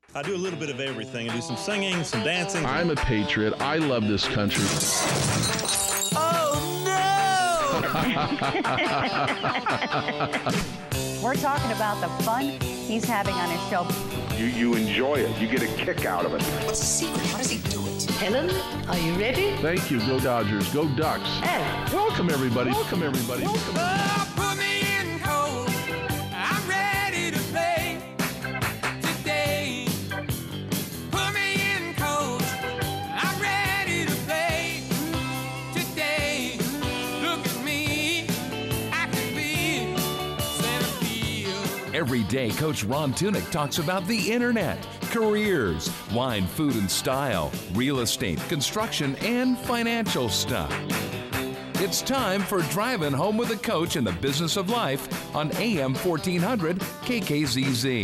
I do a little bit of everything. I do some singing, some dancing. I'm a patriot. I love this country. Oh, no! We're talking about the fun he's having on his show. You enjoy it. You get a kick out of it. What's the secret? How does he do it? Helen, are you ready? Thank you. Go Dodgers. Go Ducks. Oh. Welcome, everybody. Welcome, everybody. Welcome. Oh, put me in cold. I'm ready to play today. Put me in cold. I'm ready to play today. Look at me. I can be center field. Every day, Coach Ron Tunick talks about the internet, careers, wine, food, and style, real estate, construction, and financial stuff. It's time for Driving Home with a Coach in the Business of Life on AM 1400 KKZZ.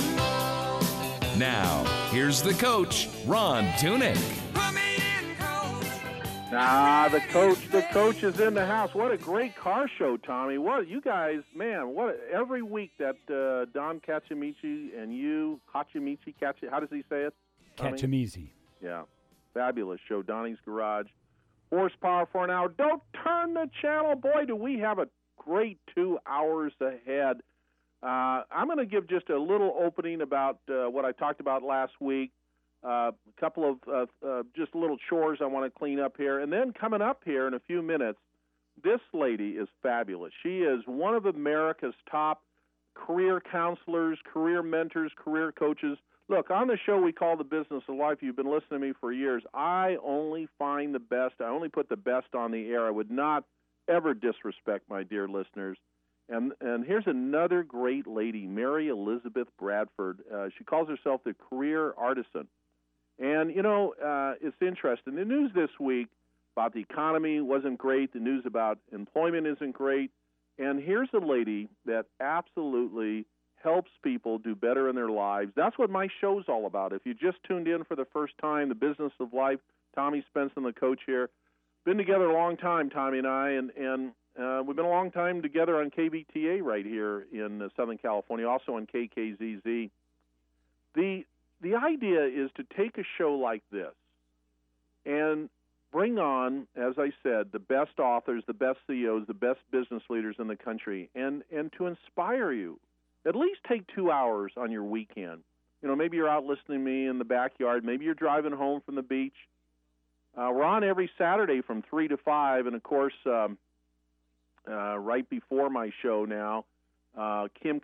Now, here's the coach, Ron Tunick. Put me in cold. The coach is in the house. What a great car show, Tommy. What you guys, man, every week that Don Cacciamici and you, how does he say it? Cacciamici. Yeah, fabulous show, Donnie's Garage. Horsepower for an hour. Don't turn the channel. Boy, do we have a great 2 hours ahead. I'm going to give just a little opening about what I talked about last week. A couple of just little chores I want to clean up here. And then coming up here in a few minutes, this lady is fabulous. She is one of America's top career counselors, career mentors, career coaches. Look, on the show we call The Business of Life, you've been listening to me for years. I only find the best. I only put the best on the air. I would not ever disrespect my dear listeners. And here's another great lady, Mary Elizabeth Bradford. She calls herself the Career Artisan. And, it's interesting. The news this week about the economy wasn't great. The news about employment isn't great. And here's a lady that absolutely helps people do better in their lives. That's what my show's all about. If you just tuned in for the first time, The Business of Life, Tommy Spenson, the coach here. Been together a long time, Tommy and I, and we've been a long time together on KVTA right here in Southern California, also on KKZZ. The idea is to take a show like this and bring on, as I said, the best authors, the best CEOs, the best business leaders in the country, and to inspire you. At least take 2 hours on your weekend. Maybe you're out listening to me in the backyard. Maybe you're driving home from the beach. We're on every Saturday from 3 to 5. And, of course, right before my show now, Kim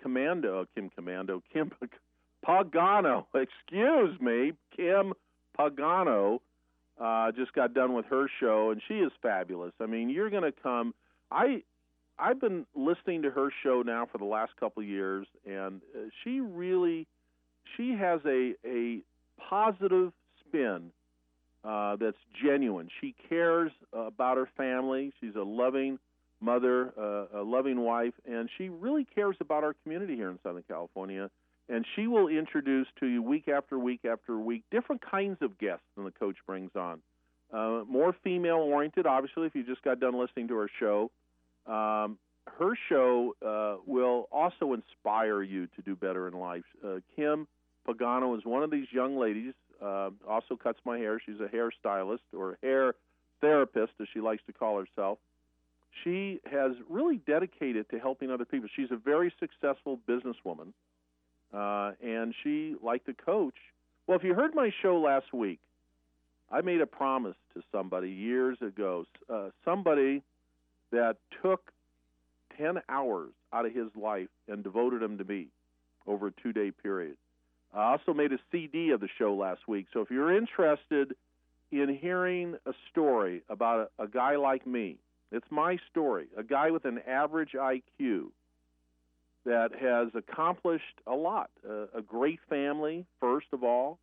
Pagano, excuse me, Kim Pagano just got done with her show, and she is fabulous. I mean, you're going to come. I've been listening to her show now for the last couple of years, and she has a positive spin that's genuine. She cares about her family. She's a loving mother, a loving wife, and she really cares about our community here in Southern California. And she will introduce to you week after week after week different kinds of guests than the coach brings on. More female-oriented, obviously, if you just got done listening to her show. Her show will also inspire you to do better in life. Kim Pagano is one of these young ladies, also cuts my hair. She's a hairstylist or hair therapist, as she likes to call herself. She has really dedicated to helping other people. She's a very successful businesswoman, and she, like the coach, well, if you heard my show last week, I made a promise to somebody years ago, somebody that took 10 hours out of his life and devoted them to me over a 2-day period. I also made a CD of the show last week. So if you're interested in hearing a story about a guy like me, it's my story, a guy with an average IQ that has accomplished a lot, a great family, first of all,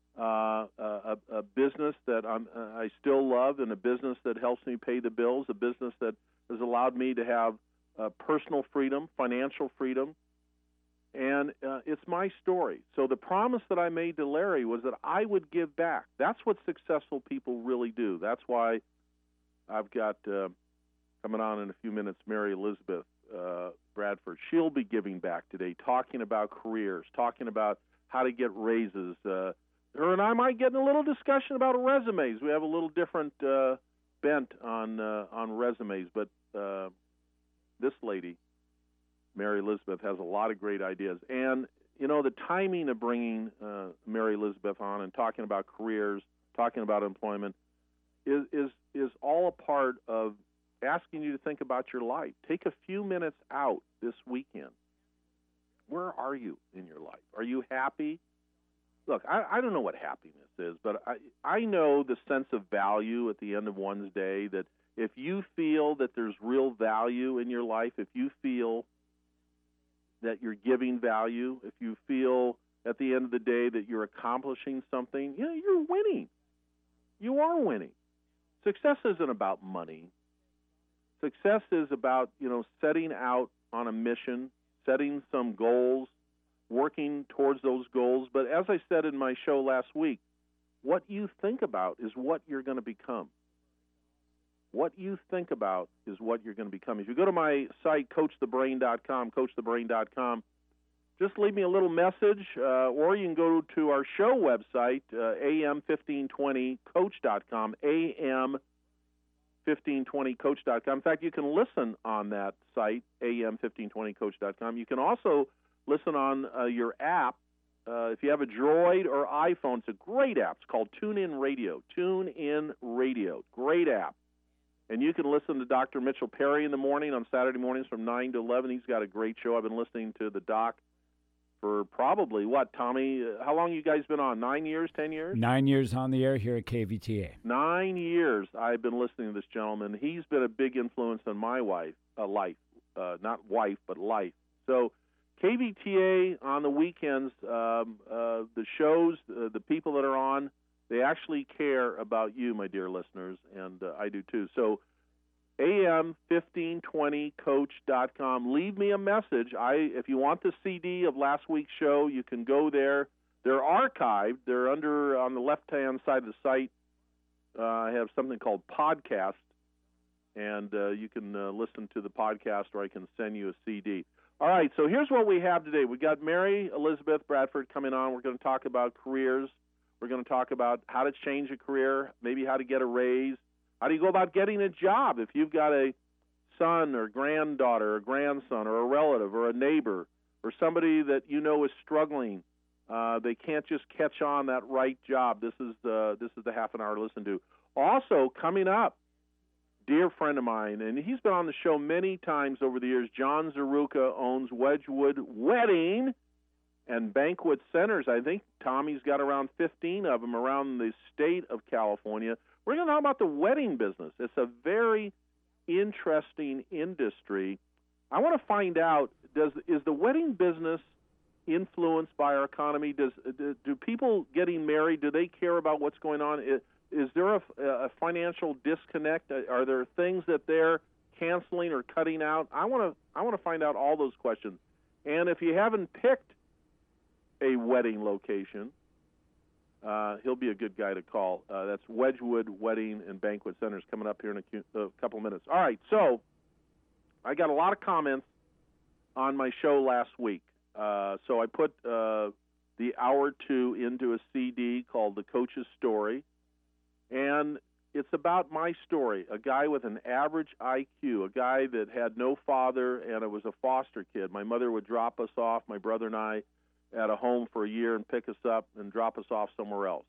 a business that I still love, and a business that helps me pay the bills, a business that has allowed me to have personal freedom, financial freedom, and it's my story. So the promise that I made to Larry was that I would give back. That's what successful people really do. That's why I've got, coming on in a few minutes, Mary Elizabeth Bradford. She'll be giving back today, talking about careers, talking about how to get raises. Her and I might get in a little discussion about resumes. We have a little different bent on resumes, but this lady, Mary Elizabeth, has a lot of great ideas. And, the timing of bringing Mary Elizabeth on and talking about careers, talking about employment, is all a part of asking you to think about your life. Take a few minutes out this weekend. Where are you in your life? Are you happy? Look, I don't know what happiness is, but I know the sense of value at the end of one's day, that if you feel that there's real value in your life, if you feel that you're giving value, if you feel at the end of the day that you're accomplishing something, you're winning. You are winning. Success isn't about money. Success is about, setting out on a mission, setting some goals, working towards those goals. But as I said in my show last week, what you think about is what you're going to become. What you think about is what you're going to become. If you go to my site, CoachTheBrain.com, CoachTheBrain.com, just leave me a little message, or you can go to our show website, AM1520Coach.com, AM1520Coach.com. In fact, you can listen on that site, AM1520Coach.com. You can also listen on your app. If you have a Droid or iPhone, it's a great app. It's called TuneIn Radio. TuneIn Radio. Great app. And you can listen to Dr. Mitchell Perry in the morning on Saturday mornings from 9 to 11. He's got a great show. I've been listening to the doc for probably, Tommy? How long you guys been on? 9 years, 10 years? 9 years on the air here at KVTA. 9 years I've been listening to this gentleman. He's been a big influence on my life. Not wife, but life. So KVTA on the weekends, the shows, the people that are on, they actually care about you, my dear listeners, and I do too. So AM1520Coach.com. Leave me a message. If you want the CD of last week's show, you can go there. They're archived. They're on the left-hand side of the site. I have something called podcast, and you can listen to the podcast, or I can send you a CD. All right, so here's what we have today. We got Mary Elizabeth Bradford coming on. We're going to talk about careers. We're going to talk about how to change a career, maybe how to get a raise. How do you go about getting a job if you've got a son or granddaughter or grandson or a relative or a neighbor or somebody that you know is struggling? They can't just catch on that right job. This is the half an hour to listen to. Also, coming up, dear friend of mine, and he's been on the show many times over the years, John Zaruka owns Wedgwood Wedding and Banquet Centers. I think Tommy's got around 15 of them around the state of California. We're going to talk about the wedding business. It's a very interesting industry. I want to find out, is the wedding business influenced by our economy? Do people getting married, do they care about what's going on? Is there a financial disconnect? Are there things that they're canceling or cutting out? I want to find out all those questions. And if you haven't picked a wedding location, he'll be a good guy to call. That's Wedgwood Wedding and Banquet Centers, coming up here in a couple of minutes. All right, so I got a lot of comments on my show last week. So I put the hour 2 into a CD called The Coach's Story, and it's about my story, a guy with an average IQ, a guy that had no father, and it was a foster kid. My mother would drop us off, my brother and I, at a home for a year and pick us up and drop us off somewhere else.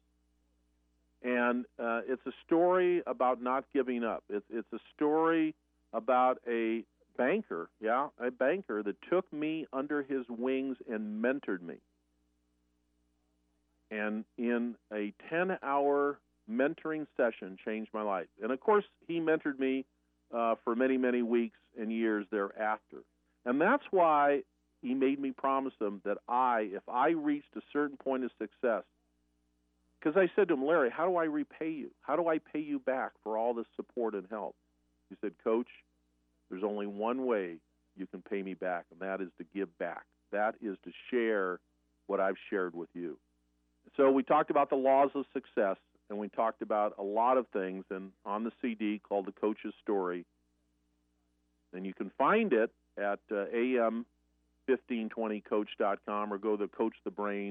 And it's a story about not giving up. It's a story about a banker that took me under his wings and mentored me. And in a 10-hour mentoring session changed my life. And, of course, he mentored me for many, many weeks and years thereafter. And that's why he made me promise him that if I reached a certain point of success, because I said to him, Larry, how do I repay you? How do I pay you back for all this support and help? He said, Coach, there's only one way you can pay me back, and that is to give back. That is to share what I've shared with you. So we talked about the laws of success, and we talked about a lot of things, and on the CD called The Coach's Story. And you can find it at AM1520Coach.com or go to CoachTheBrain.com.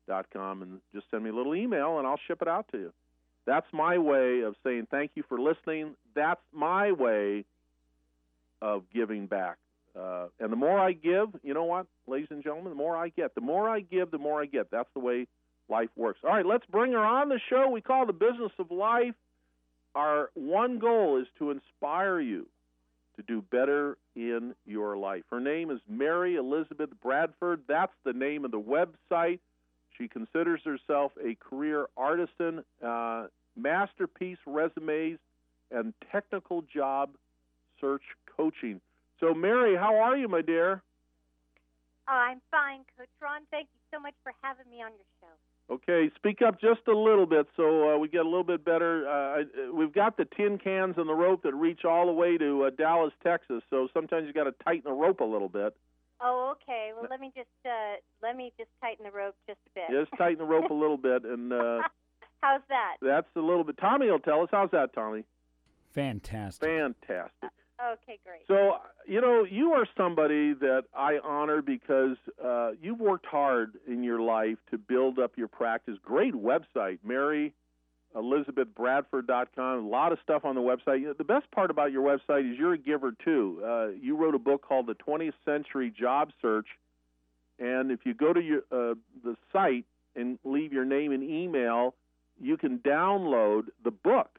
bradford.com, and just send me a little email, and I'll ship it out to you. That's my way of saying thank you for listening. That's my way of giving back. And the more I give, you know what, ladies and gentlemen, the more I get. The more I give, the more I get. That's the way life works. All right, let's bring her on the show. We call it The Business of Life. Our one goal is to inspire you to do better in your life. Her name is Mary Elizabeth Bradford. That's the name of the website. She considers herself a career artisan, masterpiece resumes, and technical job search coaching. So, Mary, how are you, my dear? I'm fine, Coach Ron. Thank you so much for having me on your show. Okay, speak up just a little bit so we get a little bit better. We've got the tin cans and the rope that reach all the way to Dallas, Texas, so sometimes you got to tighten the rope a little bit. Oh, okay. Well, let me just tighten the rope just a bit. Just tighten the rope a little bit, and how's that? That's a little bit. Tommy will tell us. How's that, Tommy? Fantastic. Fantastic. Okay, great. So, you know, you are somebody that I honor because you've worked hard in your life to build up your practice. Great website, MaryElizabethBradford.com. A lot of stuff on the website. You know, the best part about your website is you're a giver, too. You wrote a book called The 20th Century Job Search, and if you go to your the site and leave your name and email, you can download the book.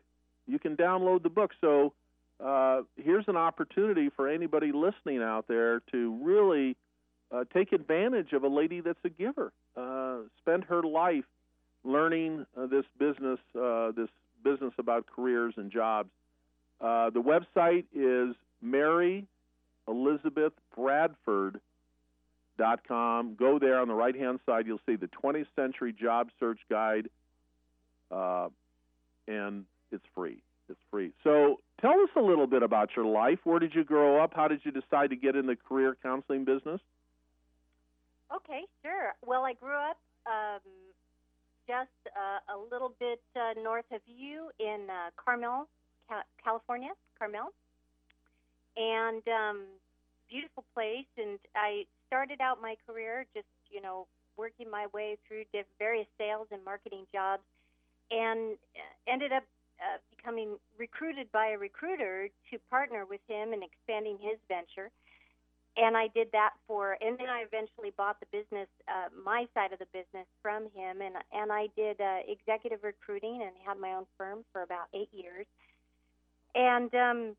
So here's an opportunity for anybody listening out there to really take advantage of a lady that's a giver. Spend her life learning this business about careers and jobs. The website is MaryElizabethBradford.com. Go there on the right-hand side. You'll see the 20th Century Job Search Guide, and it's free. So tell us a little bit about your life. Where did you grow up? How did you decide to get in the career counseling business? Okay, sure. Well, I grew up just a little bit north of you in Carmel, California, Carmel. And beautiful place. And I started out my career just, working my way through various sales and marketing jobs, and ended up becoming recruited by a recruiter to partner with him in expanding his venture. And I did that and then I eventually bought the business, my side of the business from him, and I did executive recruiting and had my own firm for about 8 years. And,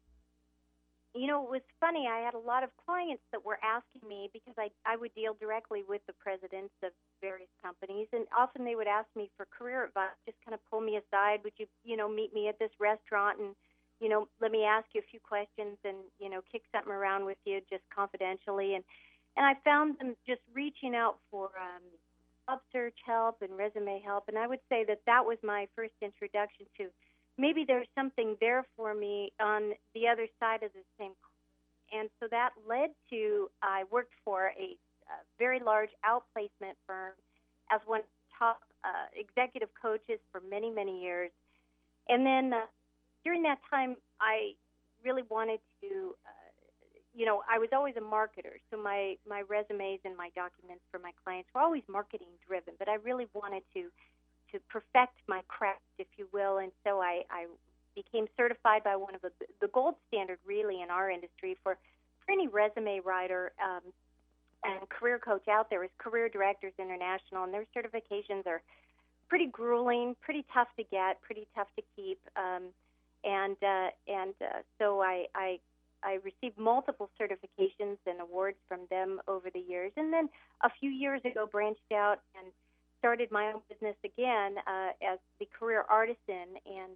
it was funny. I had a lot of clients that were asking me, because I would deal directly with the presidents of various companies, and often they would ask me for career advice, just kind of pull me aside. Would you, meet me at this restaurant and, let me ask you a few questions and, kick something around with you just confidentially. And I found them just reaching out for job search help and resume help. And I would say that was my first introduction to maybe there's something there for me on the other side of the same coin. And so that led to, I worked for a very large outplacement firm as one of the top executive coaches for many, many years. And then during that time, I really wanted to, I was always a marketer. So my resumes and my documents for my clients were always marketing driven, but I really wanted to perfect my craft, if you will. And so I became certified by one of the gold standard, really, in our industry for any resume writer and career coach out there is Career Directors International, and their certifications are pretty grueling, pretty tough to get, pretty tough to keep. So I received multiple certifications and awards from them over the years. And then a few years ago, branched out and started my own business again as the career artisan. And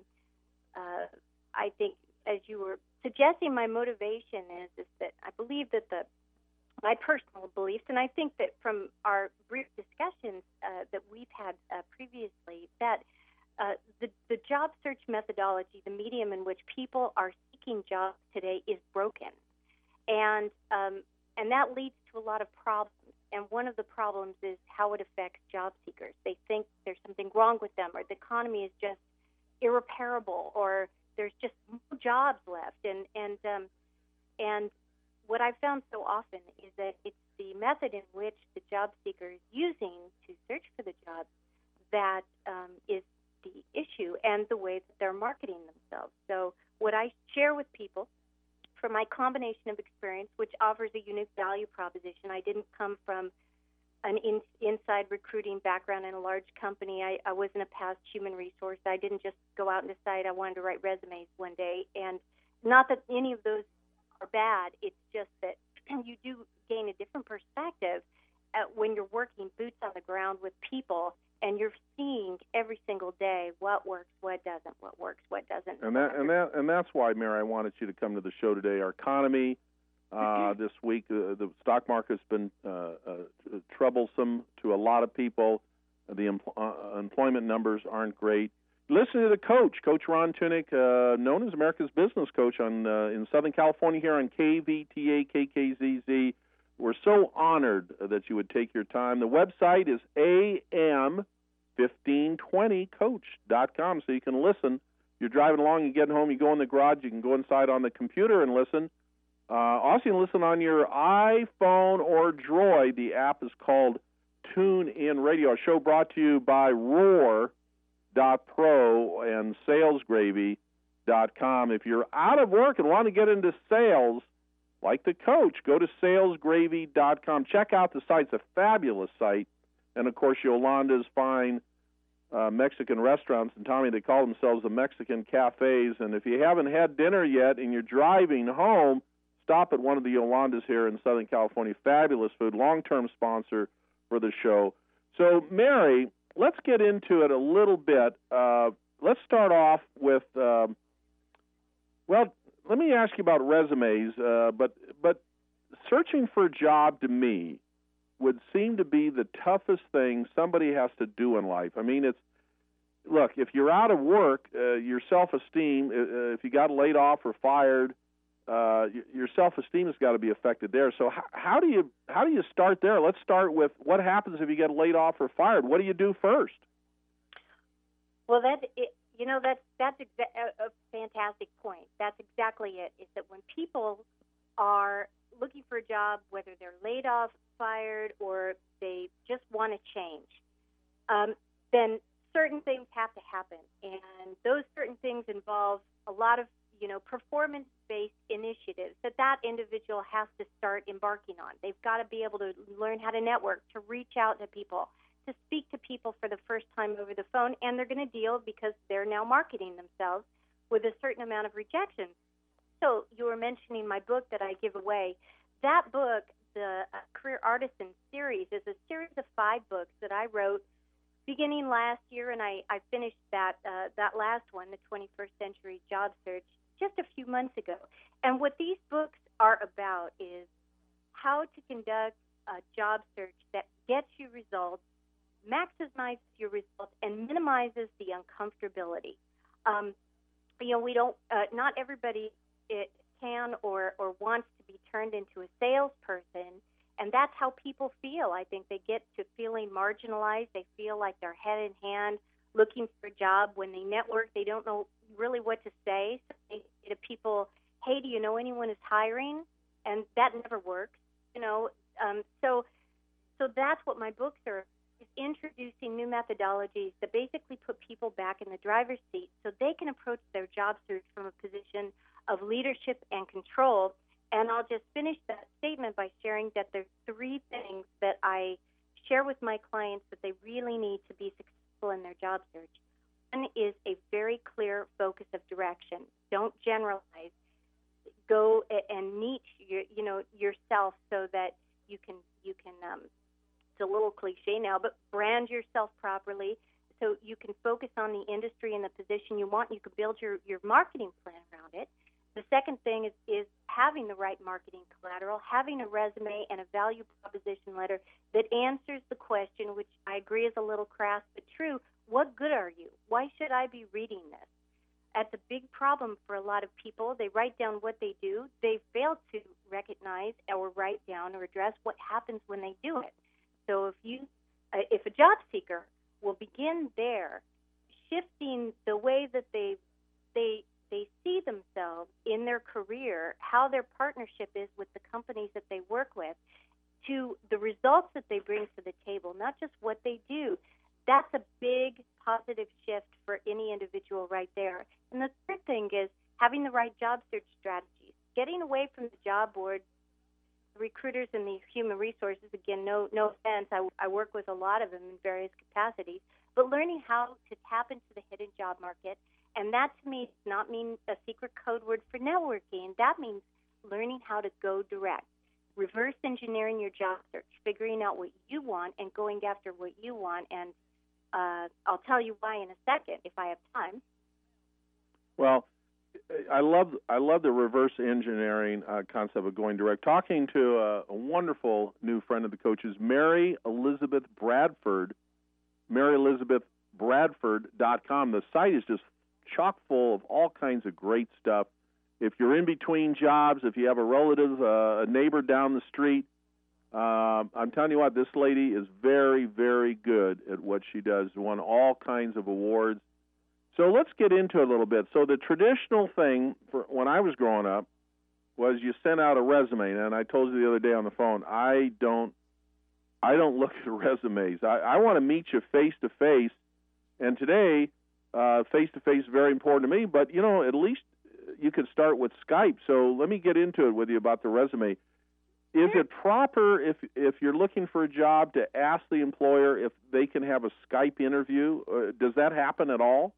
I think, as you were suggesting, my motivation is that I believe that my personal beliefs, and I think that from our brief discussions that we've had previously, that the job search methodology, the medium in which people are seeking jobs today, is broken, and that leads to a lot of problems. And one of the problems is how it affects job seekers. They think there's something wrong with them, or the economy is just irreparable, or there's just no jobs left. And what I've found so often is that it's the method in which the job seeker is using to search for the job that is the issue, and the way that they're marketing themselves. So what I share with people from my combination of experience, which offers a unique value proposition, I didn't come from an inside recruiting background in a large company. I wasn't a past human resource. I didn't just go out and decide I wanted to write resumes one day. And not that any of those are bad. It's just that you do gain a different perspective when you're working boots on the ground with people, and you're seeing every single day what works, what doesn't, what works, what doesn't. And that's why, Mary, I wanted you to come to the show today. Our economy this week, the stock market's been troublesome to a lot of people. The employment numbers aren't great. Listen to the coach, Coach Ron Tunick, known as America's Business Coach in Southern California here on KVTA, KKZZ. We're so honored that you would take your time. The website is am1520coach.com, so you can listen. You're driving along, you're getting home, you go in the garage, you can go inside on the computer and listen. Also, you can listen on your iPhone or Droid. The app is called TuneIn Radio. Our show brought to you by Roar.pro and SalesGravy.com. If you're out of work and want to get into sales, like the coach, go to salesgravy.com. Check out the site. It's a fabulous site. And, of course, Yolanda's fine Mexican restaurants. And, Tommy, they call themselves the Mexican Cafes. And if you haven't had dinner yet and you're driving home, stop at one of the Yolandas here in Southern California. Fabulous food, long-term sponsor for the show. So, Mary, let's get into it a little bit. Let's start off with, let me ask you about resumes, but searching for a job to me would seem to be the toughest thing somebody has to do in life. I mean, look, if you're out of work, your self-esteem, if you got laid off or fired, your self-esteem has got to be affected there. So how do you start there? Let's start with what happens if you get laid off or fired. What do you do first? Well, that's a fantastic point. That's exactly it. Is that when people are looking for a job, whether they're laid off, fired, or they just want to change, then certain things have to happen, and those certain things involve a lot of performance-based initiatives that individual has to start embarking on. They've got to be able to learn how to network, to reach out to people, to speak to people for the first time over the phone, and they're going to deal, because they're now marketing themselves, with a certain amount of rejection. So you were mentioning my book that I give away. That book, the Career Artisan Series, is a series of 5 books that I wrote beginning last year, and I finished that last one, the 21st Century Job Search, just a few months ago. And what these books are about is how to conduct a job search that gets you results, maximizes your results, and minimizes the uncomfortability. We don't. Not everybody can or wants to be turned into a salesperson, and that's how people feel. I think they get to feeling marginalized. They feel like they're head in hand looking for a job. When they network, they don't know really what to say. So they say to people, "Hey, do you know anyone who's hiring?" And that never works. So that's what my books are. Is introducing new methodologies that basically put people back in the driver's seat so they can approach their job search from a position of leadership and control. And I'll just finish that statement by sharing that there's 3 things that I share with my clients that they really need to be successful in their job search. One is a very clear focus of direction. Don't generalize. Go and niche yourself so that you can it's a little cliche now, but brand yourself properly so you can focus on the industry and the position you want. You can build your marketing plan around it. The second thing is having the right marketing collateral, having a resume and a value proposition letter that answers the question, which I agree is a little crass but true, what good are you? Why should I be reading this? That's a big problem for a lot of people. They write down what they do. They fail to recognize or write down or address what happens when they do it. So if a job seeker will begin there, shifting the way that they see themselves in their career, how their partnership is with the companies that they work with, to the results that they bring to the table, not just what they do. That's a big positive shift for any individual right there. And the third thing is having the right job search strategies, getting away from the job board. Recruiters and the human resources, again, no offense, I work with a lot of them in various capacities, but learning how to tap into the hidden job market. And that to me does not mean a secret code word for networking. That means learning how to go direct, reverse engineering your job search, figuring out what you want and going after what you want. And I'll tell you why in a second if I have time. Well, I love the reverse engineering concept of going direct. Talking to a wonderful new friend of the coaches, Mary Elizabeth Bradford, MaryElizabethBradford.com. The site is just chock full of all kinds of great stuff. If you're in between jobs, if you have a relative, a neighbor down the street, I'm telling you what, this lady is very, very good at what she does. Won all kinds of awards. So let's get into it a little bit. So the traditional thing for when I was growing up was you sent out a resume, and I told you the other day on the phone, I don't look at resumes. I want to meet you face to face, and today face to face is very important to me. But at least you could start with Skype. So let me get into it with you about the resume. Is it proper if you're looking for a job to ask the employer if they can have a Skype interview? Does that happen at all?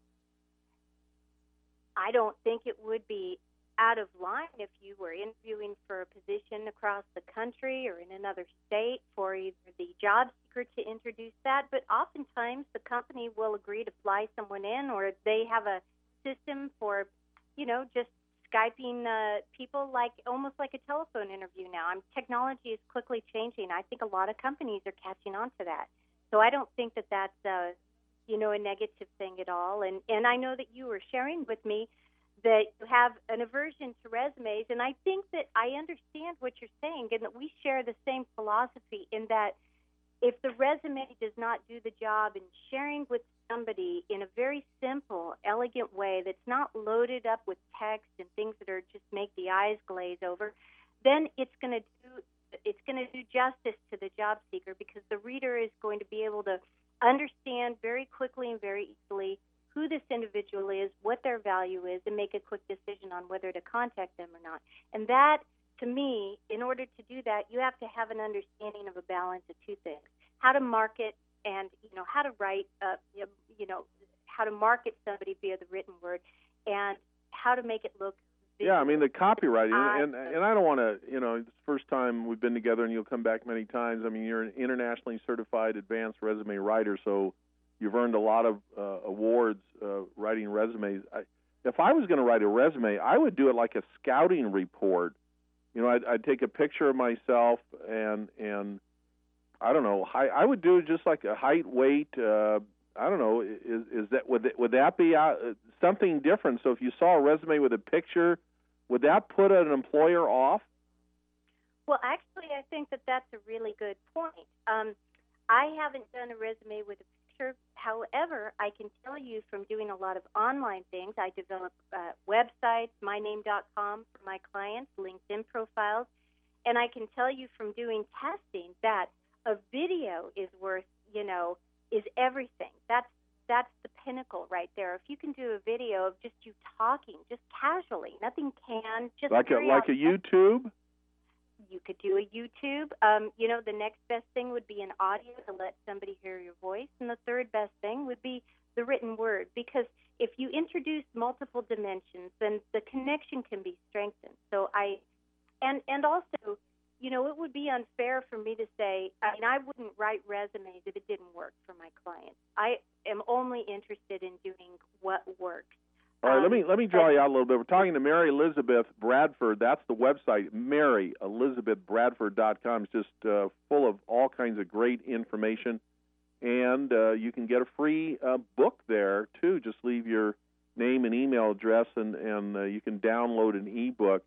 I don't think it would be out of line if you were interviewing for a position across the country or in another state for either the job seeker to introduce that, but oftentimes the company will agree to fly someone in, or they have a system for, just Skyping people almost like a telephone interview now. Technology is quickly changing. I think a lot of companies are catching on to that. So I don't think that that's a negative thing at all. And I know that you were sharing with me that you have an aversion to resumes, and I think that I understand what you're saying and that we share the same philosophy in that if the resume does not do the job in sharing with somebody in a very simple, elegant way that's not loaded up with text and things that are just make the eyes glaze over, then it's going to do justice to the job seeker, because the reader is going to be able to understand very quickly and very easily who this individual is, what their value is, and make a quick decision on whether to contact them or not. And that, to me, in order to do that, you have to have an understanding of a balance of two things: how to market and how to write, how to market somebody via the written word, and how to make it look. Yeah, the copywriting, and I don't want to, it's the first time we've been together, and you'll come back many times. You're an internationally certified advanced resume writer, so you've earned a lot of awards writing resumes. If I was going to write a resume, I would do it like a scouting report. I'd take a picture of myself and I don't know, I would do just like a height, weight. I don't know. Is that would that be something different? So if you saw a resume with a picture, would that put an employer off? Well, actually, I think that that's a really good point. I haven't done a resume with a picture. However, I can tell you from doing a lot of online things, I develop websites, myname.com for my clients, LinkedIn profiles, and I can tell you from doing testing that a video is worth, is everything. That's the pinnacle right there. If you can do a video of just you talking, just casually, nothing can, just like a YouTube. You could do a YouTube. The next best thing would be an audio to let somebody hear your voice, and the third best thing would be the written word. Because if you introduce multiple dimensions, then the connection can be strengthened. So and also, it would be unfair for me to say, I wouldn't write resumes if it didn't work for my clients. I am only interested in doing what works. All right, let me draw you out a little bit. We're talking to Mary Elizabeth Bradford. That's the website, MaryElizabethBradford.com. It's just full of all kinds of great information. And you can get a free book there, too. Just leave your name and email address, and you can download an e-book.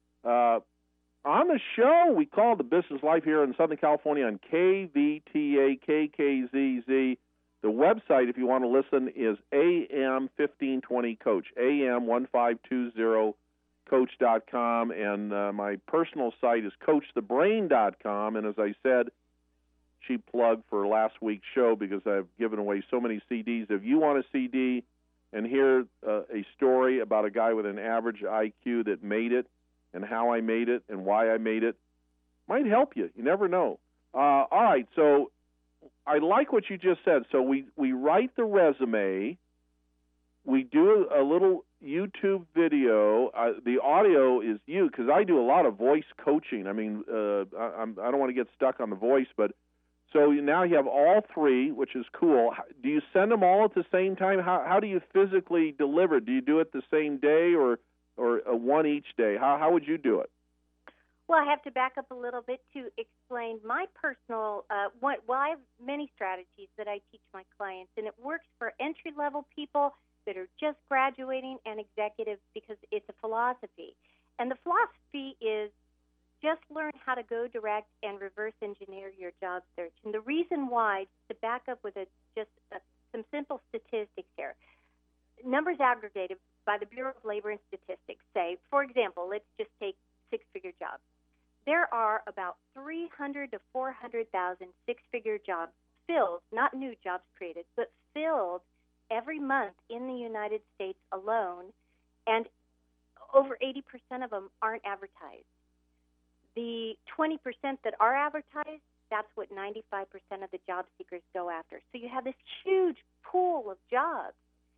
On the show, we call The Business Life here in Southern California on KVTA, KKZZ. The website, if you want to listen, is AM 1520 Coach, AM 1520 CoachTheBrainCoach.com, and my personal site is CoachTheBrain.com. And as I said, cheap plug for last week's show because I've given away so many CDs. If you want a CD and hear a story about a guy with an average IQ that made it and how I made it and why I made it, might help you. You never know. All right, so I like what you just said. So we write the resume. We do a little YouTube video. The audio is you because I do a lot of voice coaching. I mean, I don't want to get stuck on the voice, but so now you have all three, which is cool. Do you send them all at the same time? How do you physically deliver? Do you do it the same day or one each day? How would you do it? Well, I have to back up a little bit to explain my personal, well, I have many strategies that I teach my clients, and it works for entry-level people that are just graduating and executives because it's a philosophy. And the philosophy is just learn how to go direct and reverse engineer your job search. And the reason why, to back up with some simple statistics here, numbers aggregated by the Bureau of Labor and Statistics say, for example, let's just take six-figure jobs. There are about 300 to 400,000 six-figure jobs filled, not new jobs created, but filled every month in the United States alone, and over 80% of them aren't advertised. The 20% that are advertised, that's what 95% of the job seekers go after. So you have this huge pool of jobs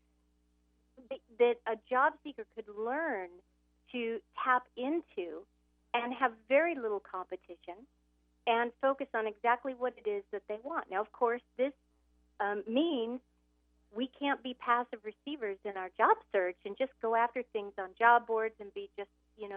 that a job seeker could learn to tap into and have very little competition and focus on exactly what it is that they want. Now, of course, this means we can't be passive receivers in our job search and just go after things on job boards and be just,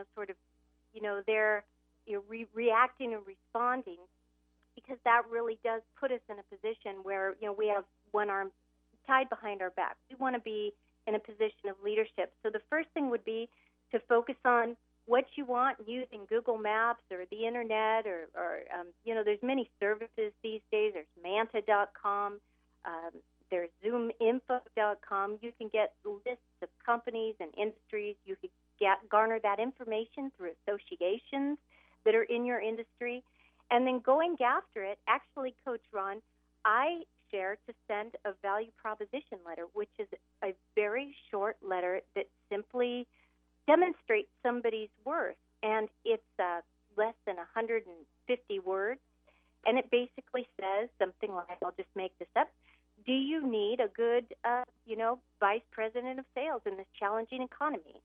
there, reacting and responding, because that really does put us in a position where, we have one arm tied behind our back. We want to be in a position of leadership. So the first thing would be to focus on what you want using Google Maps or the Internet or there's many services these days. There's Manta.com. There's ZoomInfo.com. You can get lists of companies and industries. You could garner that information through associations that are in your industry. And then going after it, actually, Coach Ron, I share to send a value proposition letter, which is a very short letter that simply demonstrates somebody's worth. And it's less than 150 words. And it basically says something like, I'll just make this up, do you need a good, vice president of sales in this challenging economy?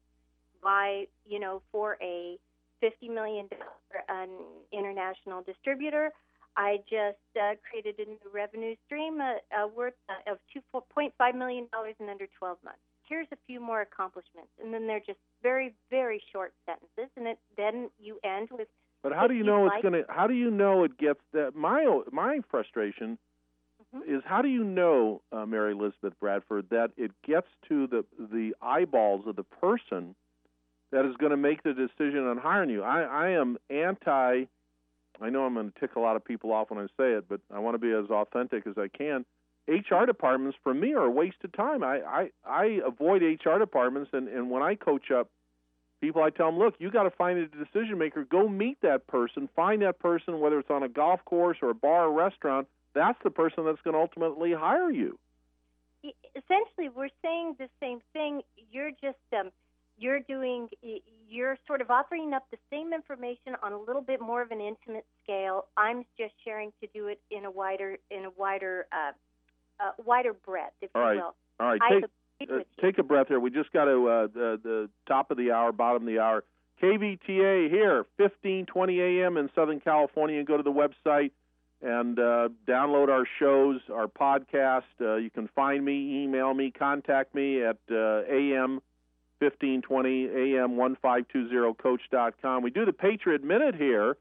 For a $50 million international distributor, I just created a new revenue stream worth of $2.5 million in under 12 months. Here's a few more accomplishments. And then they're just very, very short sentences. And then you end with. But how do you know it's going to? How do you know it gets that? My frustration is how do you know, Mary Elizabeth Bradford, that it gets to the eyeballs of the person that is going to make the decision on hiring you? I am anti. I know I'm going to tick a lot of people off when I say it, but I want to be as authentic as I can. HR departments, for me, are a waste of time. I avoid HR departments, and when I coach up people, I tell them, look, you got to find a decision maker. Go meet that person. Find that person, whether it's on a golf course or a bar or restaurant. That's the person that's going to ultimately hire you. Essentially, we're saying the same thing. You're just you're sort of offering up the same information on a little bit more of an intimate scale. I'm just sharing to do it in a wider breadth, if you will. All right. Take a breath here. We just got to the top of the hour, bottom of the hour. KVTA here, 15:20 a.m. in Southern California. Go to the website and download our shows, our podcast. You can find me, email me, contact me at AM 1520 AM 1520coach.com. We do the Patriot Minute here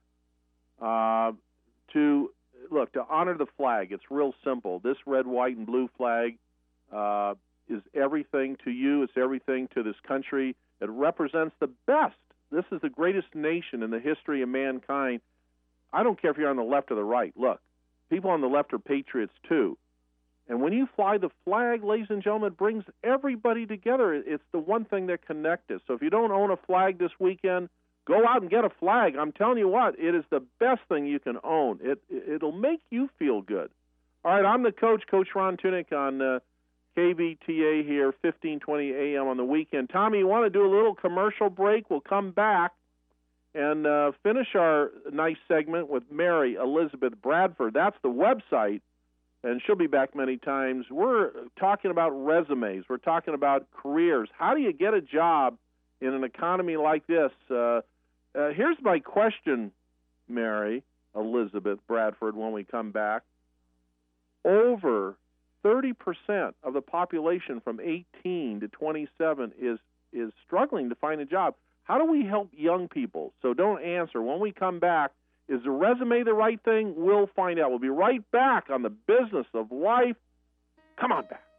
to honor the flag. It's real simple. This red, white, and blue flag is everything to you. It's everything to this country. It represents the best. This is the greatest nation in the history of mankind. I don't care if you're on the left or the right. Look, people on the left are patriots too. And when you fly the flag, ladies and gentlemen, it brings everybody together. It's the one thing that connects us. So if you don't own a flag this weekend, go out and get a flag. I'm telling you what, it is the best thing you can own. It'll make you feel good. All right, I'm the coach, Coach Ron Tunick on KVTA here, 1520 a.m. on the weekend. Tommy, you want to do a little commercial break? We'll come back and finish our nice segment with Mary Elizabeth Bradford. That's the website, and she'll be back many times. We're talking about resumes. We're talking about careers. How do you get a job in an economy like this? Here's my question, Mary Elizabeth Bradford, when we come back. Over 30% of the population from 18 to 27 is struggling to find a job. How do we help young people? So don't answer. When we come back, is the resume the right thing? We'll find out. We'll be right back on the business of life. Come on back.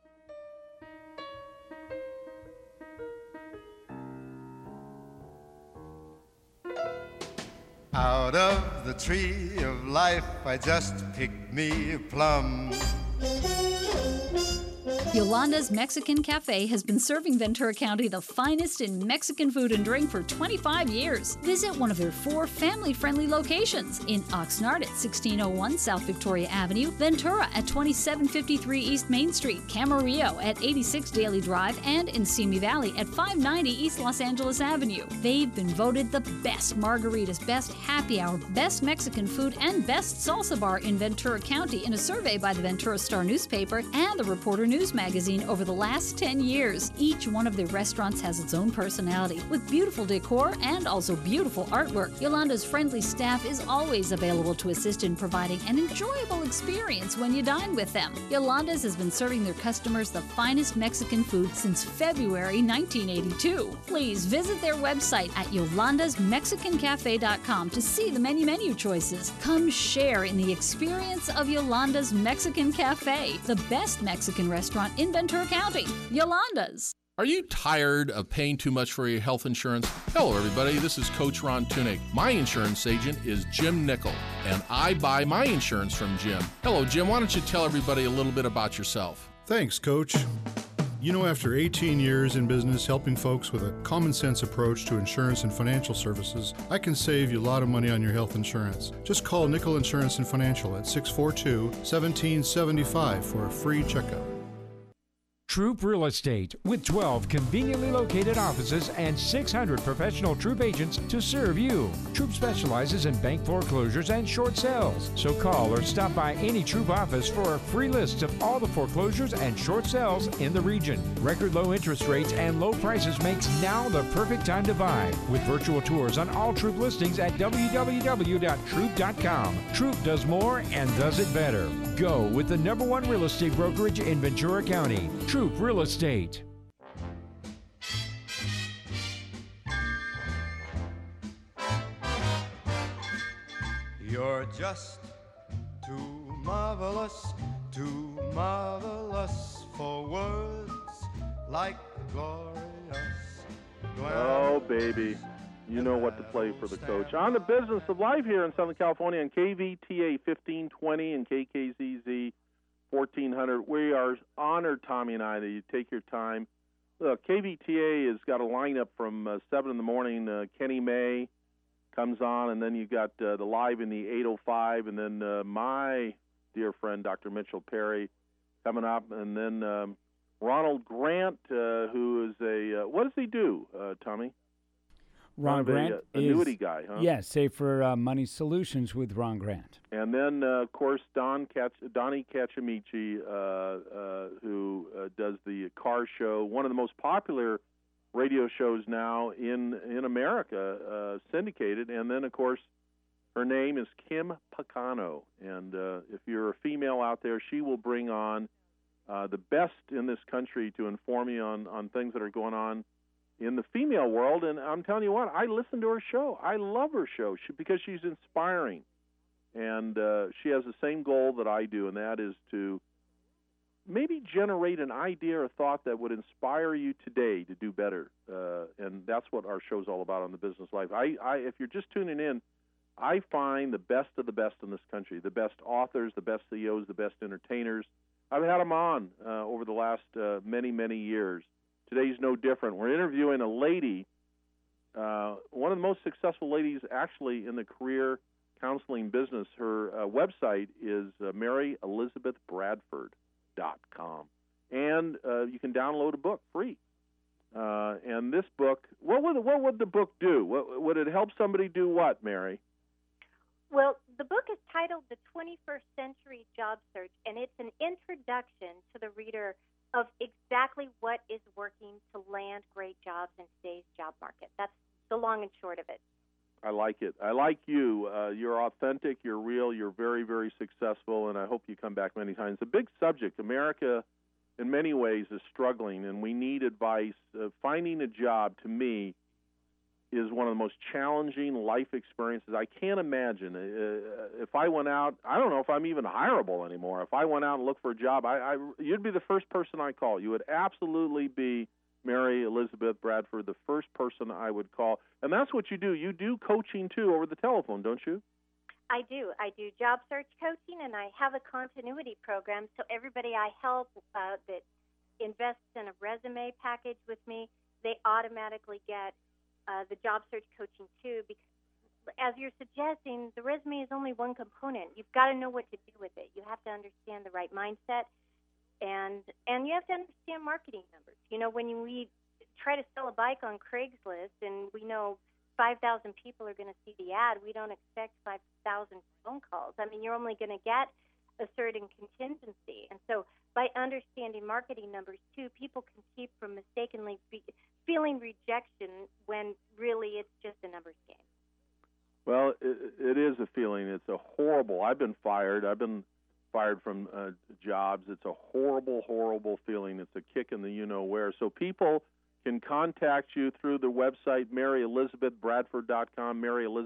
Out of the tree of life, I just picked me a plum. Yolanda's Mexican Cafe has been serving Ventura County the finest in Mexican food and drink for 25 years. Visit one of their 4 family-friendly locations in Oxnard at 1601 South Victoria Avenue, Ventura at 2753 East Main Street, Camarillo at 86 Daly Drive, and in Simi Valley at 590 East Los Angeles Avenue. They've been voted the best margaritas, best happy hour, best Mexican food, and best salsa bar in Ventura County in a survey by the Ventura Star newspaper and the Reporter News magazine over the last 10 years. Each one of their restaurants has its own personality, with beautiful decor and also beautiful artwork. Yolanda's friendly staff is always available to assist in providing an enjoyable experience when you dine with them. Yolanda's has been serving their customers the finest Mexican food since February 1982. Please visit their website at yolandasmexicancafe.com to see the menu choices. Come share in the experience of Yolanda's Mexican Cafe, the best Mexican restaurant in Ventura County. Yolanda's. Are you tired of paying too much for your health insurance? Hello, everybody. This is Coach Ron Tunick. My insurance agent is Jim Nickel, and I buy my insurance from Jim. Hello, Jim. Why don't you tell everybody a little bit about yourself? Thanks, Coach. You know, after 18 years in business helping folks with a common sense approach to insurance and financial services, I can save you a lot of money on your health insurance. Just call Nickel Insurance and Financial at 642-1775 for a free checkup. Troop Real Estate, with 12 conveniently located offices and 600 professional Troop agents to serve you. Troop specializes in bank foreclosures and short sales. So call or stop by any Troop office for a free list of all the foreclosures and short sales in the region. Record low interest rates and low prices makes now the perfect time to buy, with virtual tours on all Troop listings at www.troop.com. Troop does more and does it better. Go with the #1 real estate brokerage in Ventura County, Troop Real Estate. You're just too marvelous for words like glorious. Oh, baby. You know what to play for the coach. On the business of life here in Southern California on KVTA 1520 and KKZZ 1400. We are honored, Tommy and I, that you take your time. Look, KVTA has got a lineup from 7 in the morning. Kenny May comes on, and then you got the live in the 8:05, and then my dear friend Dr. Mitchell Perry coming up, and then Ronald Grant, who is a what does he do, Tommy? Ron Grant is annuity guy, huh? Yes, Safer Money Solutions with Ron Grant. And then, of course, Donnie Cacciamici, who does the car show, one of the most popular radio shows now in America, syndicated. And then, of course, her name is Kim Pagano. And if you're a female out there, she will bring on the best in this country to inform you on things that are going on in the female world. And I'm telling you what, I listen to her show. I love her show because she's inspiring. And she has the same goal that I do, and that is to maybe generate an idea or thought that would inspire you today to do better. And that's what our show's all about on The Business Life. If you're just tuning in, I find the best of the best in this country, the best authors, the best CEOs, the best entertainers, I've had them on over the last many, many years. Today's no different. We're interviewing a lady, one of the most successful ladies actually in the career counseling business. Her website is MaryElizabethBradford.com. And you can download a book free. And this book, what would the book do? Would it help somebody do what, Mary? Well, the book is titled The 21st Century Job Search, and it's an introduction to the reader of exactly what is working to land great jobs in today's job market. That's the long and short of it. I like it. I like you. You're authentic, you're real, you're very, very successful, and I hope you come back many times. It's a big subject. America, in many ways, is struggling, and we need advice. Finding a job, to me, is one of the most challenging life experiences. I can't imagine if I went out, I don't know if I'm even hireable anymore. If I went out and looked for a job, you'd be the first person I call. You would absolutely be Mary Elizabeth Bradford, the first person I would call. And that's what you do. You do coaching, too, over the telephone, don't you? I do. I do job search coaching, and I have a continuity program. So everybody I help that invests in a resume package with me, they automatically get the job search coaching too, because as you're suggesting, the resume is only one component. You've got to know what to do with it. You have to understand the right mindset, and you have to understand marketing numbers. You know, when we try to sell a bike on Craigslist and we know 5,000 people are going to see the ad, we don't expect 5,000 phone calls. I mean, you're only going to get a certain contingency. And so by understanding marketing numbers too, people can keep from mistakenly feeling rejection when really it's just a numbers game. Well, it is a feeling. It's a horrible. I've been fired from jobs. It's a horrible, horrible feeling. It's a kick in the you-know-where. So people can contact you through the website, MaryElizabethBradford.com,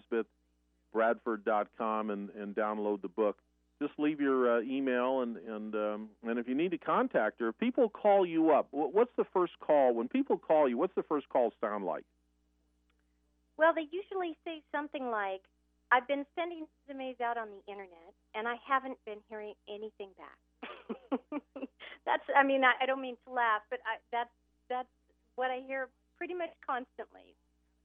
MaryElizabethBradford.com, and download the book. Just leave your email, and if you need to contact her, people call you up. What's the first call? When people call you, what's the first call sound like? Well, they usually say something like, I've been sending resumes out on the Internet, and I haven't been hearing anything back. I don't mean to laugh, but that's what I hear pretty much constantly.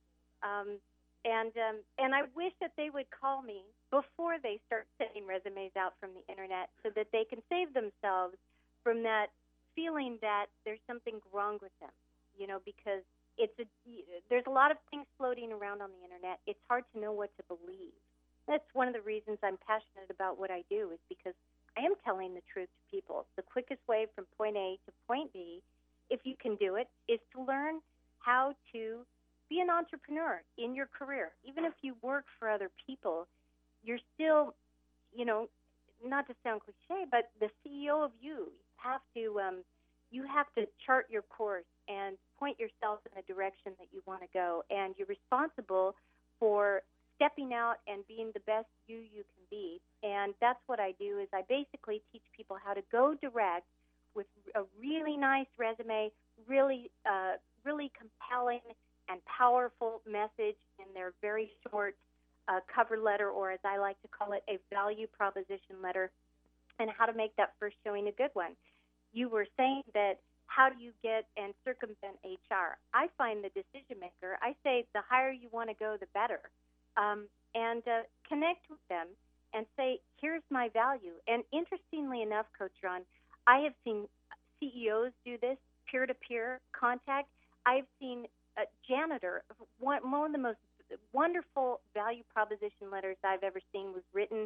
And I wish that they would call me before they start sending resumes out from the Internet so that they can save themselves from that feeling that there's something wrong with them, because there's a lot of things floating around on the Internet. It's hard to know what to believe. That's one of the reasons I'm passionate about what I do, is because I am telling the truth to people. The quickest way from point A to point B, if you can do it, is to learn how to be an entrepreneur in your career. Even if you work for other people, you're still, not to sound cliche, but the CEO of you. You have to chart your course and point yourself in the direction that you want to go. And you're responsible for stepping out and being the best you can be. And that's what I do, is I basically teach people how to go direct with a really nice resume, really compelling and powerful message in their very short cover letter, or as I like to call it, a value proposition letter, and how to make that first showing a good one. You were saying that how do you get and circumvent HR? I find the decision maker, I say the higher you want to go, the better. And connect with them and say, here's my value. And interestingly enough, Coach Ron, I have seen CEOs do this, peer-to-peer contact. I've seen a janitor, one of the most wonderful value proposition letters I've ever seen was written.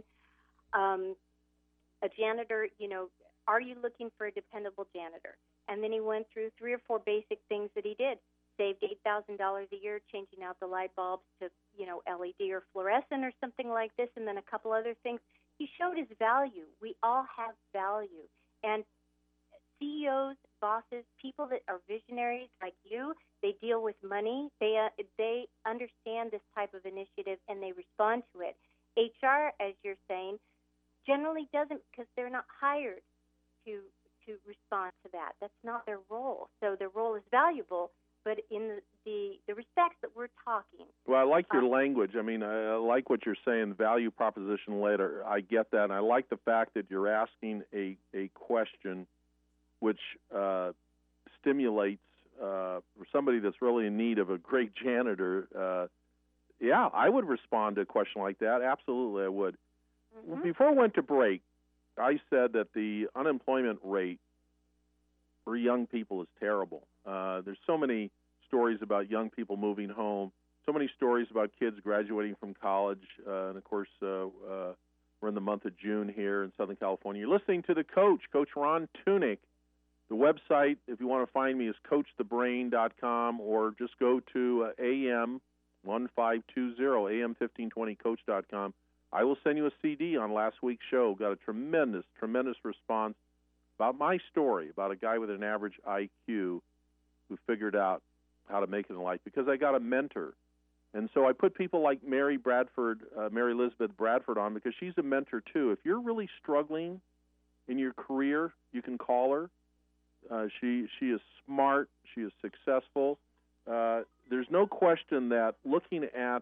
A janitor, are you looking for a dependable janitor? And then he went through 3 or 4 basic things that he did. Saved $8,000 a year changing out the light bulbs to, LED or fluorescent or something like this, and then a couple other things. He showed his value. We all have value. And CEOs, bosses, people that are visionaries like you, they deal with money. They understand this type of initiative, and they respond to it. HR, as you're saying, generally doesn't, because they're not hired to respond to that. That's not their role. So their role is valuable, but in the respects that we're talking. Well, I like your language. I mean, I like what you're saying, value proposition letter. I get that, and I like the fact that you're asking a question which stimulates for somebody that's really in need of a great janitor. Yeah, I would respond to a question like that. Absolutely, I would. Mm-hmm. Before I went to break, I said that the unemployment rate for young people is terrible. There's so many stories about young people moving home, so many stories about kids graduating from college, and of course, we're in the month of June here in Southern California. You're listening to the Coach Ron Tunick. The website, if you want to find me, is coachthebrain.com, or just go to AM1520, AM1520coach.com. I will send you a CD on last week's show. Got a tremendous response about my story, about a guy with an average IQ who figured out how to make it in life because I got a mentor. And so I put people like Mary Elizabeth Bradford on because she's a mentor too. If you're really struggling in your career, you can call her. She is smart. She is successful. There's no question that looking at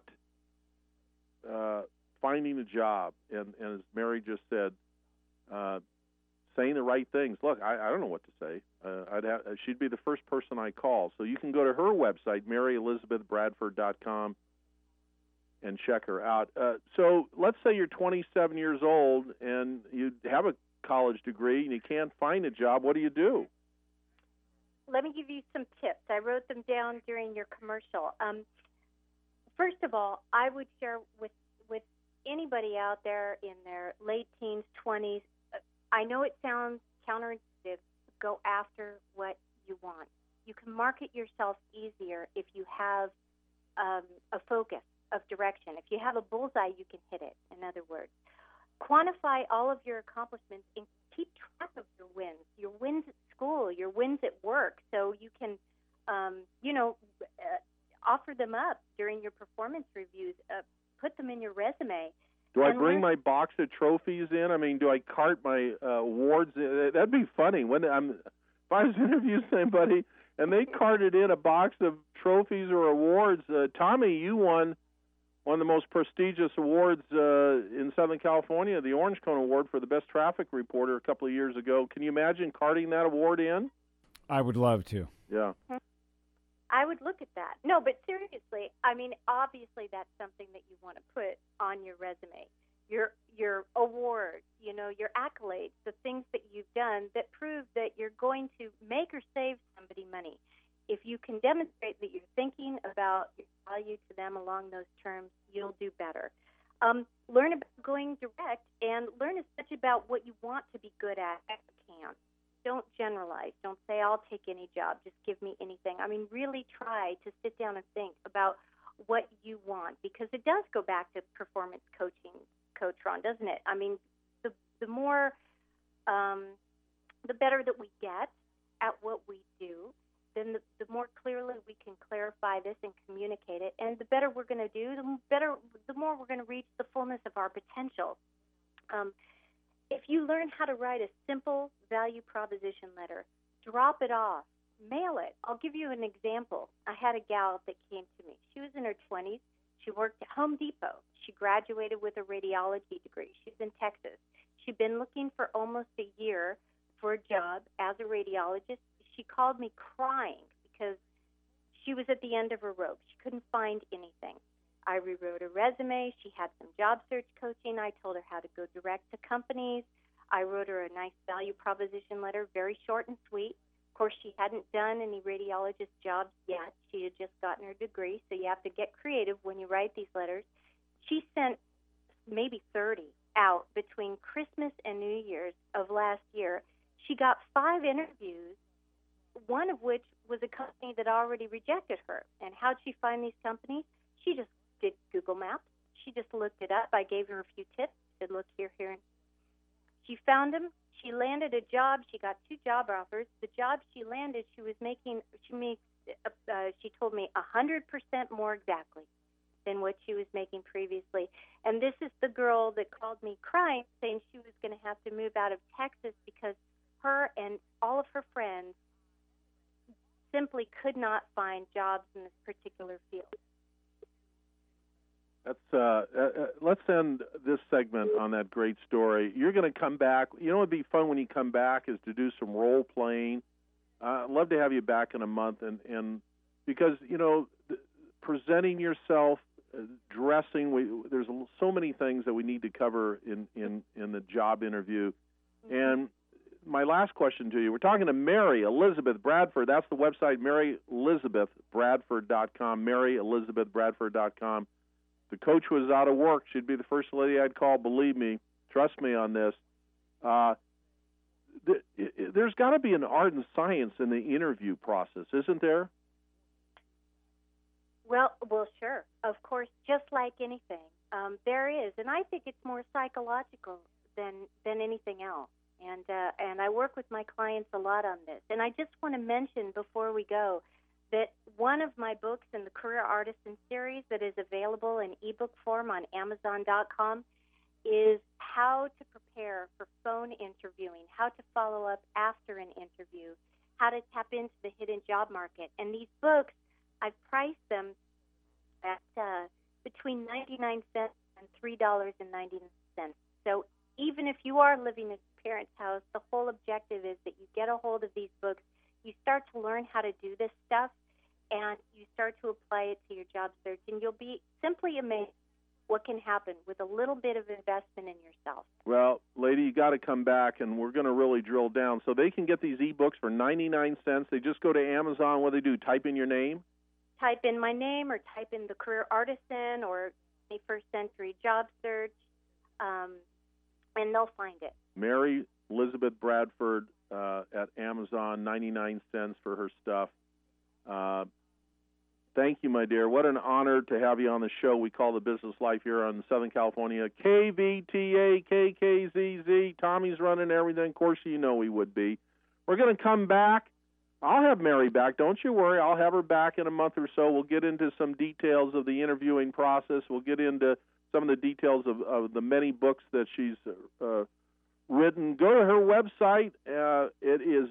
finding a job, and as Mary just said, saying the right things. Look, I don't know what to say. She'd be the first person I call. So you can go to her website, MaryElizabethBradford.com, and check her out. So let's say you're 27 years old and you have a college degree and you can't find a job. What do you do? Let me give you some tips. I wrote them down during your commercial. First of all, I would share with anybody out there in their late teens, 20s, I know it sounds counterintuitive. Go after what you want. You can market yourself easier if you have a focus of direction. If you have a bullseye, you can hit it, in other words. Quantify all of your accomplishments and keep track of your wins at school, your wins at work, so you can, offer them up during your performance reviews. Put them in your resume. Do I bring my box of trophies in? I mean, do I cart my awards in? That'd be funny. If I was interviewing somebody and they carted in a box of trophies or awards, Tommy, you won one of the most prestigious awards in Southern California, the Orange Cone Award for the best traffic reporter a couple of years ago. Can you imagine carting that award in? I would love to. Yeah. I would look at that. No, but seriously, I mean, obviously that's something that you want to put on your resume. Your awards, your accolades, the things that you've done that prove that you're going to make or save somebody money. If you can demonstrate that you're thinking about your value to them along those terms, you'll do better. Learn about going direct and learn as much about what you want to be good at as you can. Don't generalize. Don't say, I'll take any job. Just give me anything. I mean, really try to sit down and think about what you want, because it does go back to performance coaching, Coach Ron, doesn't it? I mean, the more, the better that we get at what we do, then the more clearly we can clarify this and communicate it, and the better we're going to do, the more we're going to reach the fullness of our potential. If you learn how to write a simple value proposition letter, drop it off, mail it. I'll give you an example. I had a gal that came to me. She was in her 20s. She worked at Home Depot. She graduated with a radiology degree. She's in Texas. She'd been looking for almost a year for a job as a radiologist. She called me crying because she was at the end of her rope. She couldn't find anything. I rewrote her resume. She had some job search coaching. I told her how to go direct to companies. I wrote her a nice value proposition letter, very short and sweet. Of course, she hadn't done any radiologist jobs yet. She had just gotten her degree, so you have to get creative when you write these letters. She sent maybe 30 out between Christmas and New Year's of last year. She got 5 interviews, one of which was a company that already rejected her. And how'd she find these companies? She just did Google Maps. She just looked it up. I gave her a few tips. Said, look here. She found them. She landed a job. She got 2 job offers. The job she landed, she told me 100% more exactly than what she was making previously. And this is the girl that called me crying, saying she was going to have to move out of Texas because her and all of her friends simply could not find jobs in this particular field. Let's end this segment on that great story. You're going to come back. You know what would be fun when you come back is to do some role playing. I'd love to have you back in a month, and because presenting yourself, dressing. There's so many things that we need to cover in the job interview. Mm-hmm. And my last question to you: we're talking to Mary Elizabeth Bradford. That's the website, MaryElizabethBradford.com. MaryElizabethBradford.com. The coach was out of work. She'd be the first lady I'd call. Believe me, trust me on this. There's got to be an art and science in the interview process, isn't there? Well, sure. Of course, just like anything, there is, and I think it's more psychological than anything else. And I work with my clients a lot on this. And I just want to mention before we go that one of my books in the Career Artisan series that is available in ebook form on Amazon.com is how to prepare for phone interviewing, how to follow up after an interview, how to tap into the hidden job market. And these books, I've priced them at between 99 cents and $3.99. So even if you are living in a parent's house, the whole objective is that you get a hold of these books, you start to learn how to do this stuff, and you start to apply it to your job search, and you'll be simply amazed what can happen with a little bit of investment in yourself. Well, lady, you got to come back, and we're going to really drill down. So they can get these ebooks for 99 cents. They just go to Amazon. What do they do? Type in your name? Type in my name, or type in the Career Artisan or 21st Century Job Search, and they'll find it. Mary Elizabeth Bradford at Amazon, 99 cents for her stuff. Thank you, my dear. What an honor to have you on the show. We call the Business Life here on Southern California. KVTA, KKZZ. Tommy's running everything. Of course, you know he would be. We're going to come back. I'll have Mary back. Don't you worry. I'll have her back in a month or so. We'll get into some details of the interviewing process. We'll get into some of the details of the many books that she's written. Go to her website. It is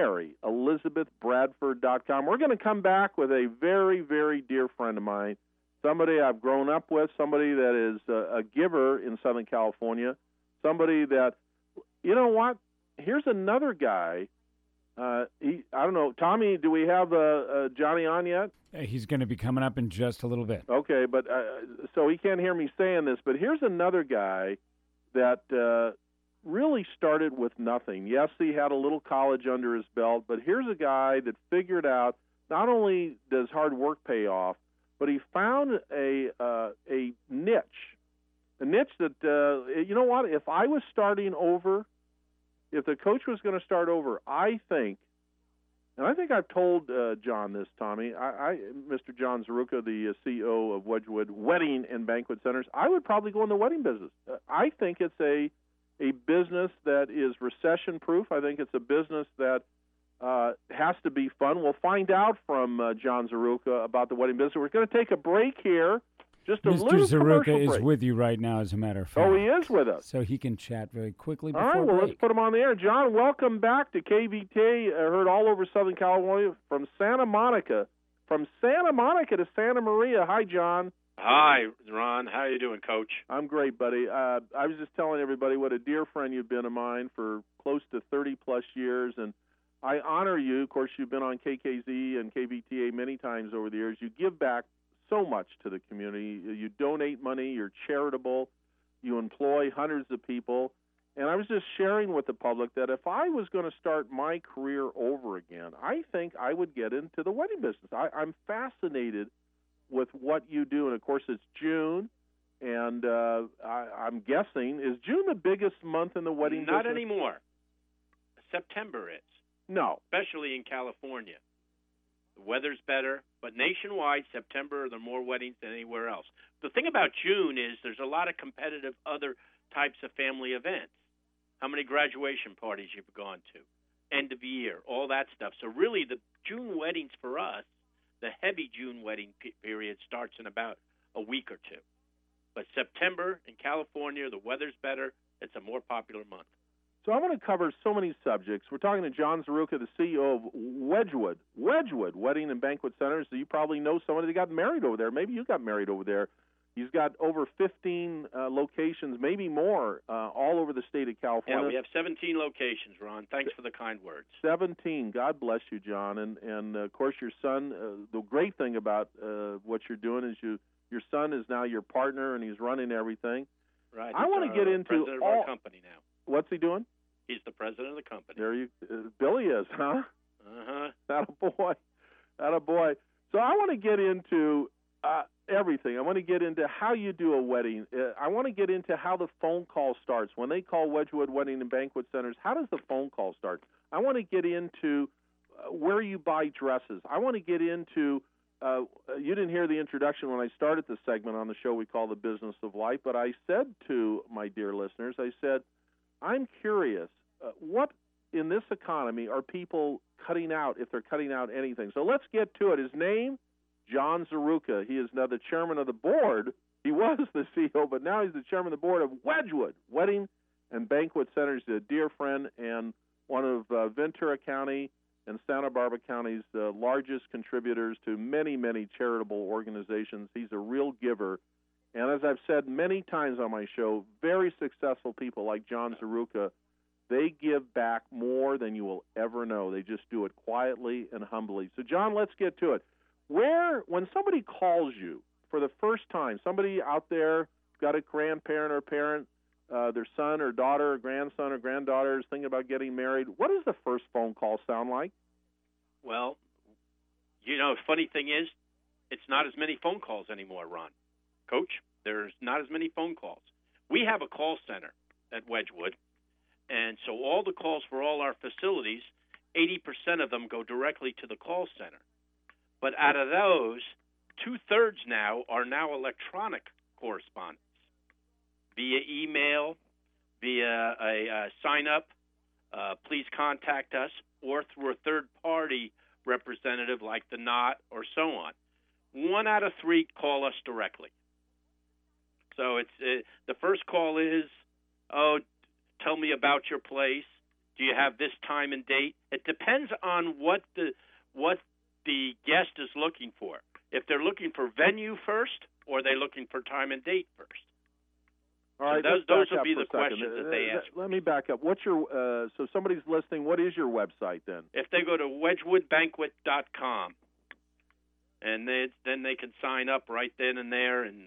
MaryElizabethBradford.com. We're going to come back with a very, very dear friend of mine, somebody I've grown up with, somebody that is a giver in Southern California, somebody that, you know what, here's another guy. I don't know, Tommy, do we have Johnny on yet? He's going to be coming up in just a little bit. Okay, but so he can't hear me saying this, but here's another guy that really started with nothing. Yes, he had a little college under his belt, but here's a guy that figured out not only does hard work pay off, but he found a niche that, you know what, if I was starting over, if the coach was going to start over, I think I've told John this, Tommy, Mr. John Zaruka, the CEO of Wedgwood Wedding and Banquet Centers, I would probably go in the wedding business. I think it's a business that is recession-proof. I think it's a business that has to be fun. We'll find out from John Zaruka about the wedding business. We're going to take a break here. Just a Mr. little Zaruka is break. with you right now, as a matter of fact. Oh, he is with us. So he can chat very quickly All before right, well, break. let's put him on the air. John, welcome back to KVT. Heard all over Southern California from Santa Monica. From Santa Monica to Santa Maria. Hi, John. Hi, Ron. How you doing, Coach? I'm great, buddy. I was just telling everybody what a dear friend you've been of mine for close to 30-plus years, and I honor you. Of course, you've been on KKZ and KVTA many times over the years. You give back so much to the community. You donate money. You're charitable. You employ hundreds of people. And I was just sharing with the public that if I was going to start my career over again, I think I would get into the wedding business. I'm fascinated with what you do. And, of course, it's June. And I'm guessing, is June the biggest month in the wedding business? Not anymore. September is. No. Especially in California. The weather's better, but nationwide, September, there are more weddings than anywhere else. The thing about June is there's a lot of competitive other types of family events. How many graduation parties you've gone to, end of the year, all that stuff. So really the June weddings for us, the heavy June wedding period starts in about a week or two. But September in California, the weather's better. It's a more popular month. So I'm going to cover so many subjects. We're talking to John Zaruka, the CEO of Wedgwood Wedding and Banquet Centers. So you probably know somebody that got married over there. Maybe you got married over there. He's got over 15 locations, maybe more, all over the state of California. Yeah, we have 17 locations, Ron. Thanks for the kind words. 17. God bless you, John. And of course, your son, the great thing about what you're doing is your son is now your partner, and he's running everything. Right. I want to get into president of our company now. What's he doing? He's the president of the company. There Billy is, huh? Uh-huh. Attaboy. So I want to get into everything. I want to get into how you do a wedding. I want to get into how the phone call starts. When they call Wedgwood Wedding and Banquet Centers, how does the phone call start? I want to get into where you buy dresses. I want to get into you didn't hear the introduction when I started the segment on the show we call The Business of Life, but I said to my dear listeners, I said, I'm curious, what in this economy are people cutting out, if they're cutting out anything? So let's get to it. His name, John Zaruka. He is now the chairman of the board. He was the CEO, but now he's the chairman of the board of Wedgwood Wedding and Banquet Centers. He's a dear friend and one of Ventura County and Santa Barbara County's largest contributors to many, many charitable organizations. He's a real giver. And as I've said many times on my show, very successful people like John Zaruka, they give back more than you will ever know. They just do it quietly and humbly. So, John, let's get to it. When somebody calls you for the first time, somebody out there got a grandparent or parent, their son or daughter or grandson or granddaughter is thinking about getting married, what does the first phone call sound like? Well, the funny thing is, it's not as many phone calls anymore, Ron. Coach, there's not as many phone calls. We have a call center at Wedgwood, and so all the calls for all our facilities, 80% of them go directly to the call center. But out of those, 2/3 now are now electronic correspondence via email, via a sign-up, please contact us, or through a third-party representative like the Knot or so on. 1 out of 3 call us directly. So it's the first call is, tell me about your place. Do you have this time and date? It depends on what the guest is looking for. If they're looking for venue first, or are they looking for time and date first? All right, so those will be the questions that they ask. Let me back up. What's your so somebody's listening? What is your website then? If they go to wedgwoodbanquet.com, and then they can sign up right then and there, and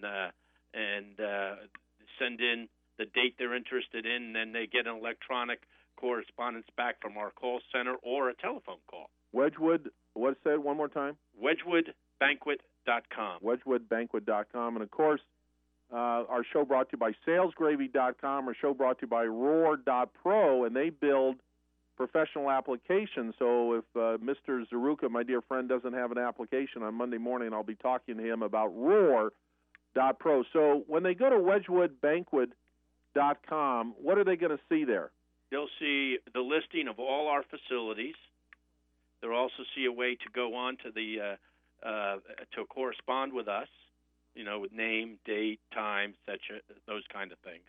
send in the date they're interested in, and then they get an electronic correspondence back from our call center or a telephone call. Wedgwood, what say it one more time? Wedgwoodbanquet.com. Wedgwoodbanquet.com. And, of course, our show brought to you by salesgravy.com, our show brought to you by roar.pro, and they build professional applications. So if Mr. Zaruka, my dear friend, doesn't have an application on Monday morning, I'll be talking to him about roar.pro. So when they go to wedgwoodbanquet.com, what are they going to see there? They'll see the listing of all our facilities. They'll also see a way to go on to the to correspond with us, with name, date, time, etc., those kind of things.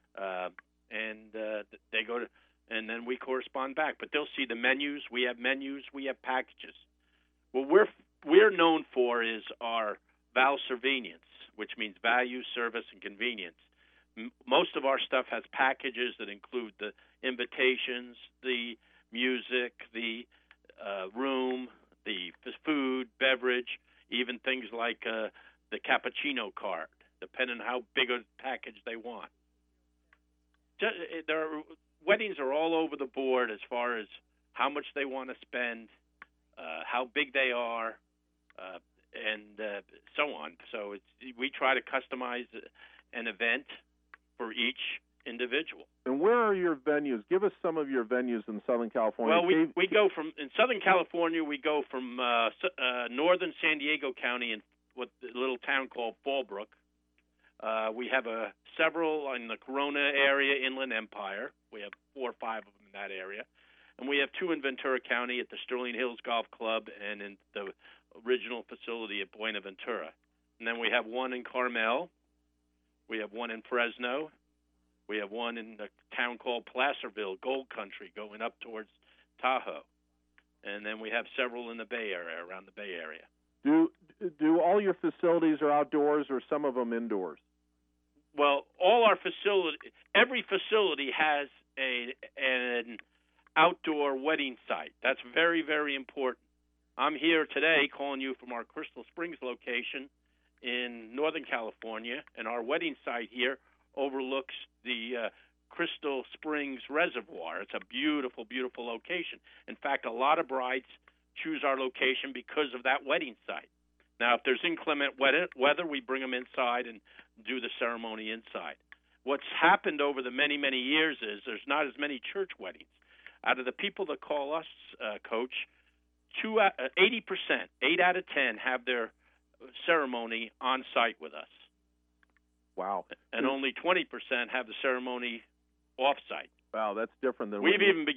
They go to, and then we correspond back. But they'll see the menus. We have menus. We have packages. What we're known for is our Val Servinience, which means value, service, and convenience. Most of our stuff has packages that include the invitations, the music, the room, the food, beverage, even things like the cappuccino card, depending on how big a package they want. Weddings are all over the board as far as how much they want to spend, how big they are, and so on. So we try to customize an event for each individual. And where are your venues? Give us some of your venues in Southern California. Well, we go from, in Southern California, we go from northern San Diego County in what a little town called Fallbrook. We have several in the Corona area, Inland Empire. We have 4 or 5 of them in that area. And we have 2 in Ventura County at the Sterling Hills Golf Club and in the original facility at Buenaventura. And then we have 1 in Carmel. We have 1 in Fresno. We have one in a town called Placerville, Gold Country, going up towards Tahoe. And then we have several in the Bay Area, around the Bay Area. Do all your facilities are outdoors or some of them indoors? Well, every facility has an outdoor wedding site. That's very, very important. I'm here today calling you from our Crystal Springs location in Northern California, and our wedding site here overlooks the Crystal Springs Reservoir. It's a beautiful, beautiful location. In fact, a lot of brides choose our location because of that wedding site. Now, if there's inclement weather, we bring them inside and do the ceremony inside. What's happened over the many, many years is there's not as many church weddings. Out of the people that call us, Coach, 80%, 8 out of 10, have their ceremony on site with us. Wow. And only 20% have the ceremony off-site. Wow, that's different than we've even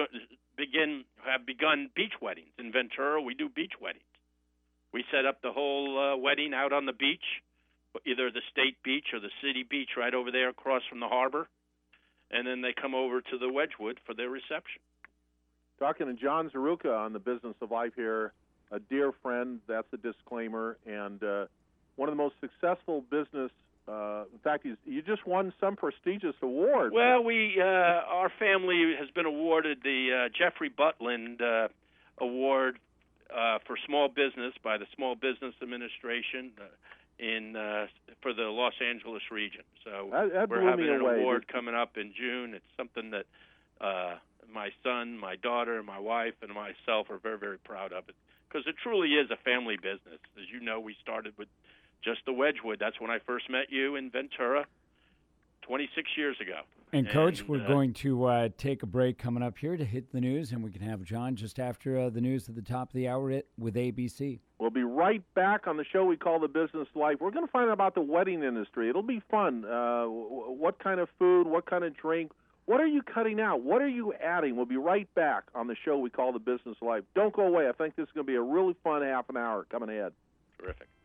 begun beach weddings in Ventura. We do beach weddings. We set up the whole wedding out on the beach, either the state beach or the city beach right over there across from the harbor, and then they come over to the Wedgwood for their reception. Talking to John Zaruka on the Business of Life here, a dear friend, that's a disclaimer, and one of the most successful business. In fact, you just won some prestigious award. Well, our family has been awarded the Jeffrey Butland Award for small business by the Small Business Administration for the Los Angeles region. So that we're having an award coming up in June. It's something that my son, my daughter, my wife, and myself are very, very proud of it because it truly is a family business. As you know, we started with just the Wedgwood. That's when I first met you in Ventura 26 years ago. And Coach, we're going to take a break coming up here to hit the news, and we can have John just after the news at the top of the hour with ABC. We'll be right back on the show we call The Business Life. We're going to find out about the wedding industry. It'll be fun. What kind of food, what kind of drink, what are you cutting out? What are you adding? We'll be right back on the show we call The Business Life. Don't go away. I think this is going to be a really fun half an hour coming ahead. Terrific.